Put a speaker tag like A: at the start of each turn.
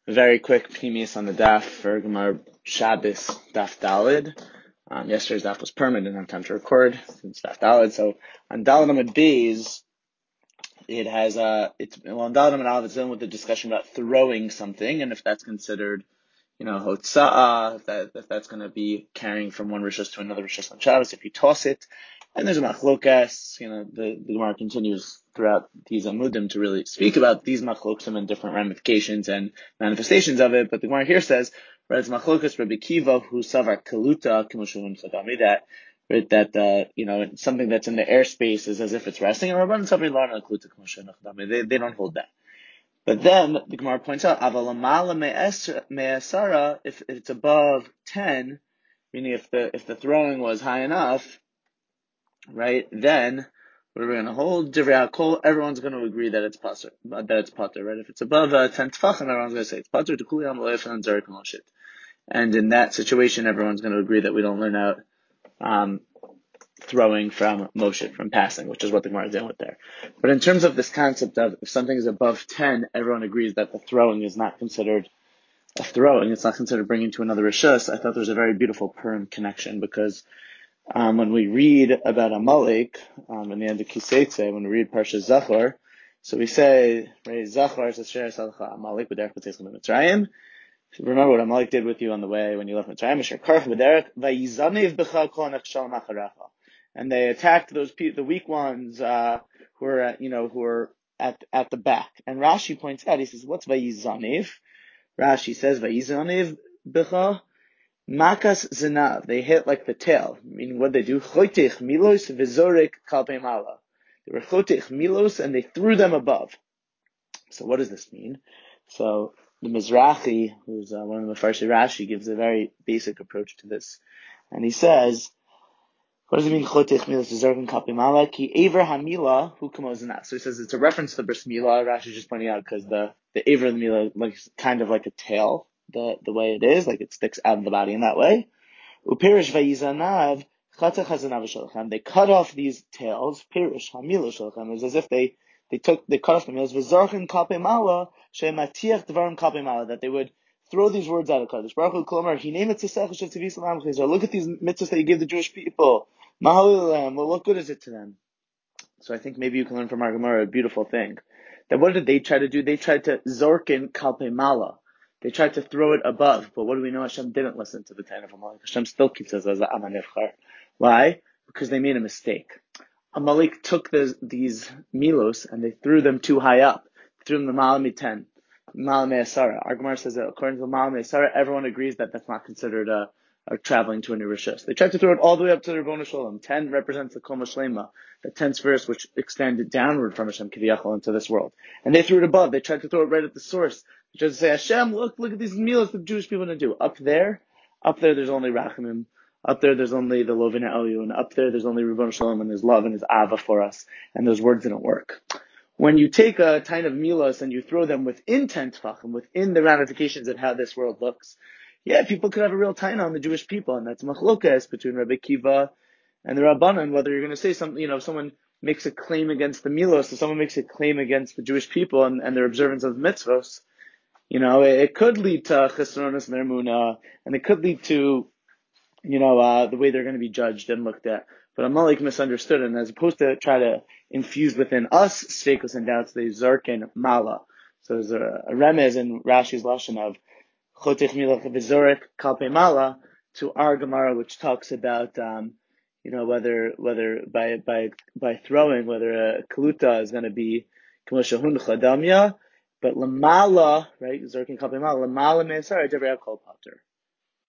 A: Very quick premise on the daf for Gemara Shabbos daf Dalid. Yesterday's daf was permanent, didn't have time to record since daf Dalid. So on Dalid Amud Beis, it has on Dalid Amud Aleph it's dealing with the discussion about throwing something and if that's considered, hotza'ah, if that's going to be carrying from one rishus to another rishus on Shabbos if you toss it. And there's a machlokas, the Gemara continues throughout these amudim to really speak about these machlokim and different ramifications and manifestations of it. But the Gemara here says, right, it's machlokas Rabbi Kiva who savar kaluta k'mushuvim chadami that something that's in the airspace is as if it's resting. And Rabban Sabri Larna kaluta k'mushuvim chadami. They don't hold that. But then the Gemara points out, avalamala me'asara, if it's above 10, meaning if the throwing was high enough, right, then what are we going to hold? Divrei HaKol, everyone's going to agree that it's pater, right? If it's above 10 tefachim, everyone's going to say it's pater, Tukuli Am Loef and Zarek Moshit. And in that situation, everyone's going to agree that we don't learn out throwing from Moshe, from passing, which is what the Gemara is dealing with there. But in terms of this concept of if something is above 10, everyone agrees that the throwing is not considered a throwing, it's not considered bringing to another rishus. I thought there was a very beautiful Purim connection because when we read about Amalek, in the end of Kiseitze, when we read Parsha Zachor, so we say, Zachor is Asher Salcha Amalek b'derech b'tzeichem b'Mitzrayim. Remember what Amalek did with you on the way when you left Mitzrayim, Asher karch b'derech vayizanev b'cha kol nechshal macharecha. And they attacked the weak ones, who are at the back. And Rashi points out, he says, what's vayizanev? Rashi says, vayizanev b'cha Makas zinav, they hit like the tail. Meaning what they do? Chotich milos v'zorek kalpei mala. They were chotich milos and they threw them above. So what does this mean? So the Mizrahi, who's one of the Mefarshei Rashi, gives a very basic approach to this, and he says, what does it mean? Chotich milos v'zorek kalpei mala ki aver hamila hu kamo zinav. So he says it's a reference to the bris milah. Rashi just pointing out because the aver of the milah looks kind of like a tail. The way it is, like it sticks out of the body in that way. Upirish vayizanav chatach hazanav shalchem. They cut off these tails. Pirish hamilo shalchem is as if they cut off the tails. V'zarchen kalpei mala she'matiach dvarim kalpei mala, that they would throw these words out of Kadosh Baruch Hu. Kolomar hinei mitzvah shev tzivis l'am chizar. Look at these mitzvahs that you give the Jewish people. Mahalil. Well, what good is it to them? So I think maybe you can learn from our Gemara a beautiful thing. That what did they try to do? They tried to zorkin kalpei mala. They tried to throw it above, but what do we know? Hashem didn't listen to the Taina of Amalek. Hashem still keeps us as Am HaNivchar. Why? Because they made a mistake. Amalek took these milos and they threw them too high up. Threw them the Ma'al 10, Ma'al Me'asara. Our Gemara says that according to the Ma'al Me'asara, everyone agrees that that's not considered a traveling to a new rishus. They tried to throw it all the way up to the Ribono Shalom. 10 represents the Kol Shlema, the 10th verse which extended downward from Hashem Kiviyachol into this world. And they threw it above. They tried to throw it right at the source. They tried to say, Hashem, look at these meals that the Jewish people didn't do. Up there there's only Rachamim. Up there's only the Lovin Elyon. Up there's only Ribono Shalom and His love and His Ava for us. And those words didn't work. When you take a tain of milos and you throw them within 10 tefachim, within the ramifications of how this world looks, yeah, people could have a real taina on the Jewish people, and that's machlokas between Rabbi Kiva and the Rabbanan, whether you're going to say something, if someone makes a claim against the milos, if someone makes a claim against the Jewish people and their observance of mitzvos, it could lead to chesronos mermuna, and it could lead to, the way they're going to be judged and looked at. But Amalek misunderstood, and as opposed to try to infuse within us sfekos and doubts, they zarkin mala. So there's a remez in Rashi's lashon of chotich milach v'zorek kalpei mala to our Gemara, which talks about whether by throwing, whether a kaluta is going to be k'moshahun chadamya, but lamala, right, zorkin kalpei mala, lamala me'asar divrei kol pater.